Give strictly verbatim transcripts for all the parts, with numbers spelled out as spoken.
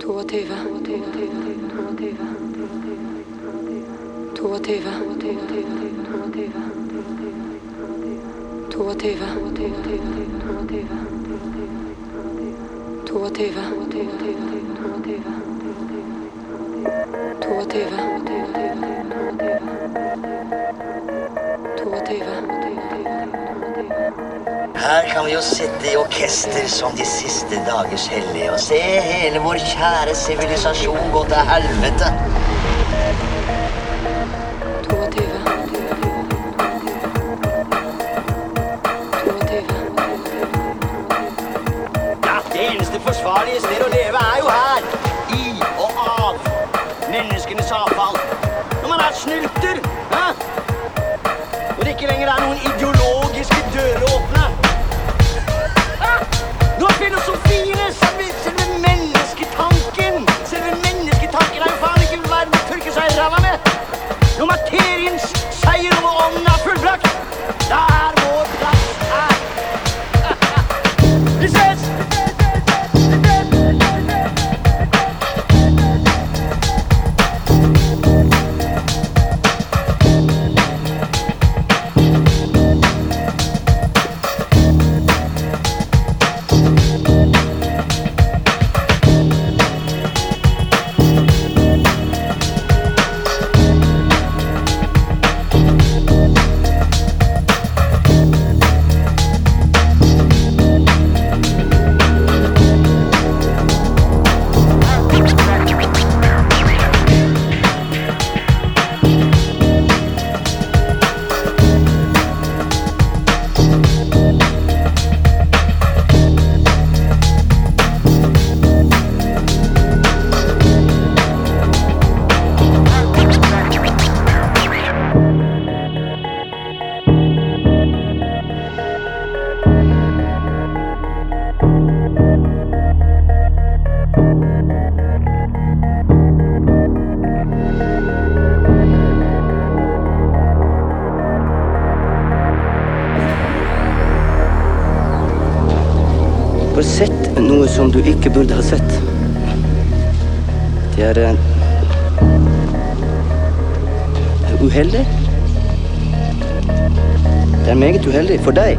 Tuativa, Tuativa, Tuativa, Tuativa, Tuativa, Her kan vi jo sitte i orkester som de siste dagers hellige og se hele vår kjære sivilisasjon gå til helvete. Ja, det eneste forsvarlige sted å leve er jo her. I og av menneskenes avfall. Når man er snylter, hæ? Når det ikke lenger er noen ideologiske dører åpne. Nå er filosofiene, selve, selve mennesketanken. Selve mennesketanken er jo faen ikke verden å tørke seg i ræva med. Når materiens seier over ånden er fullbrakt, da er vår plass her. Vi ses! Du har sett noe som du ikke burde ha sett. Det er uh, uheldig. Det er meget uheldig for deg.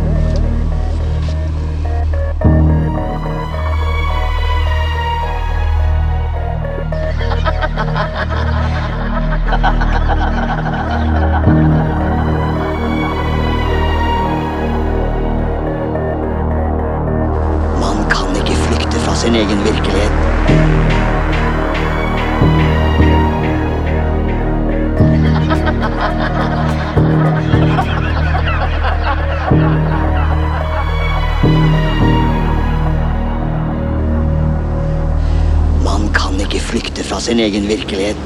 Sin egen virkelighet. Man kan ikke flykte fra sin egen virkelighet.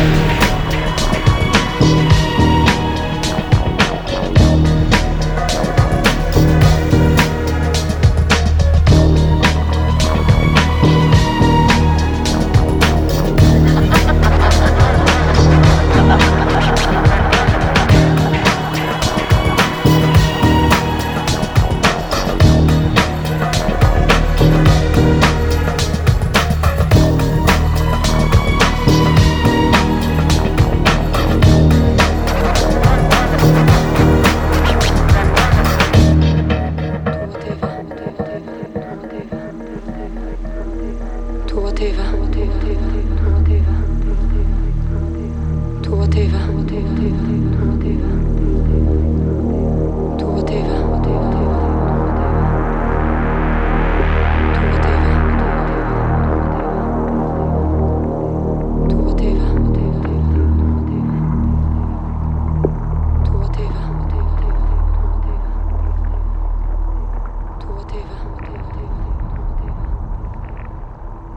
Tuativa, Tuativa, Tuativa,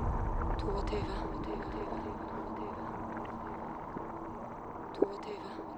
Tuativa, Tuativa, Tuativa.